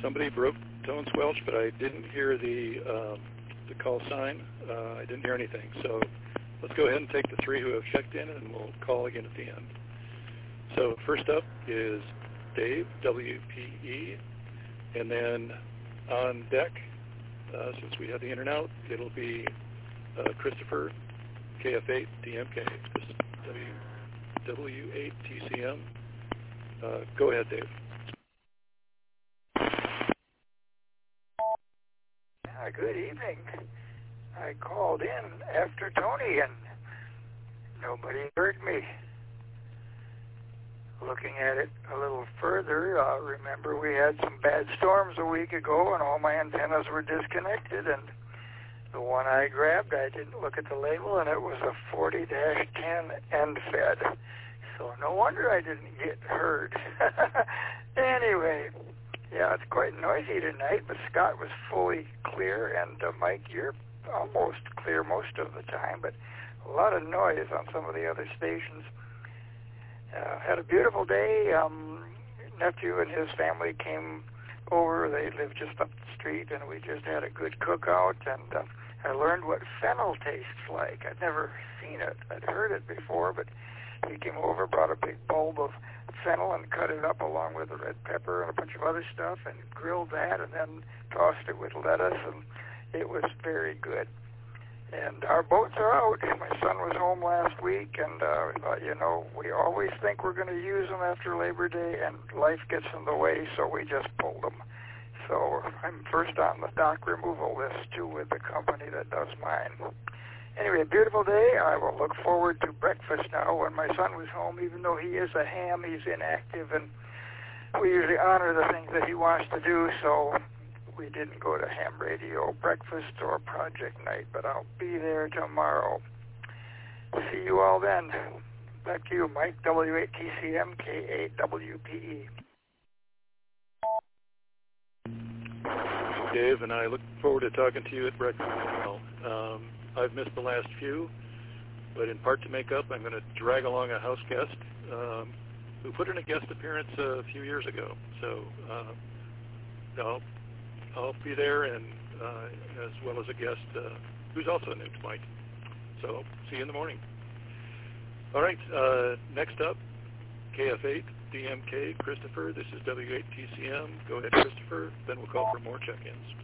somebody broke tone squelch, but I didn't hear the call sign. I didn't hear anything. So let's go ahead and take the three who have checked in, and we'll call again at the end. So first up is Dave, WPE, and then on deck, since we have the in and out, it'll be Christopher, KF8, DMK, W8TCM. Go ahead, Dave. Good evening. I called in after Tony and nobody heard me. Looking at it a little further, remember we had some bad storms a week ago and all my antennas were disconnected, and the one I grabbed, I didn't look at the label, and it was a 40-10 end fed. So no wonder I didn't get heard. Anyway, yeah, it's quite noisy tonight, but Scott was fully clear, and Mike, you're almost clear most of the time, but a lot of noise on some of the other stations. Had a beautiful day. Nephew and his family came over. They live just up the street, and we just had a good cookout, and I learned what fennel tastes like. I'd never seen it. I'd heard it before, but he came over, brought a big bulb of fennel and cut it up along with the red pepper and a bunch of other stuff and grilled that and then tossed it with lettuce, and it was very good. And our boats are out. My son was home last week, and I thought, we always think we're going to use them after Labor Day, and life gets in the way, so we just pulled them. So I'm first on the dock removal list, too, with the company that does mine. Anyway, a beautiful day. I will look forward to breakfast now. When my son was home, even though he is a ham, he's inactive, and we usually honor the things that he wants to do, so we didn't go to ham radio breakfast or project night, but I'll be there tomorrow. See you all then. Back to you, Mike, W8TCM, K8WPE. Dave, and I look forward to talking to you at breakfast as well. I've missed the last few, but in part to make up, I'm going to drag along a house guest who put in a guest appearance a few years ago. So I'll be there, and as well as a guest who's also new to Mike. So see you in the morning. All right, next up, KF8, DMK, Christopher. This is W8TCM. Go ahead, Christopher. Then we'll call for more check-ins.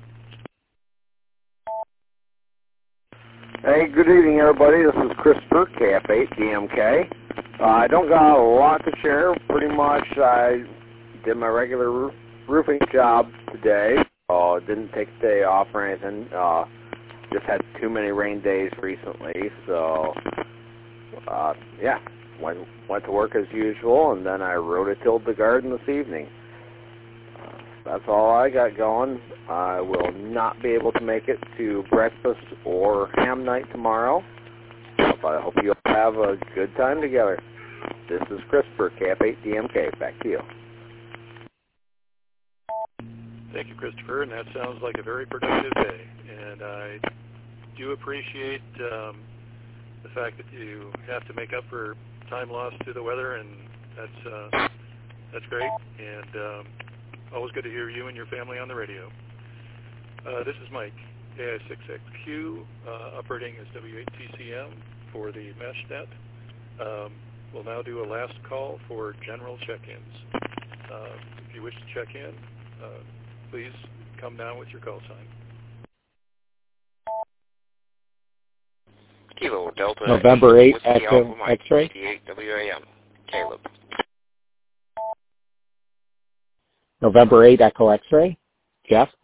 Hey, good evening, everybody. This is Christopher, KF8, DMK. I don't got a lot to share. Pretty much I did my regular roofing job today. Didn't take a day off or anything. Just had too many rain days recently, so yeah, went to work as usual, and then I rototilled the garden this evening. That's all I got going. I will not be able to make it to breakfast or ham night tomorrow, but I hope you'll have a good time together. This is Christopher, KF8DMK. Back to you. Thank you, Christopher, and that sounds like a very productive day. And I do appreciate the fact that you have to make up for time lost to the weather, and that's great. And always good to hear you and your family on the radio. This is Mike, AI66Q, operating as W8TCM for the MeshNet. We'll now do a last call for general check-ins. If you wish to check in, please come down with your call sign. Kilo Delta November 8 Echo X-ray. 88 WAM. Caleb. November 8 Echo X-ray. Jeff.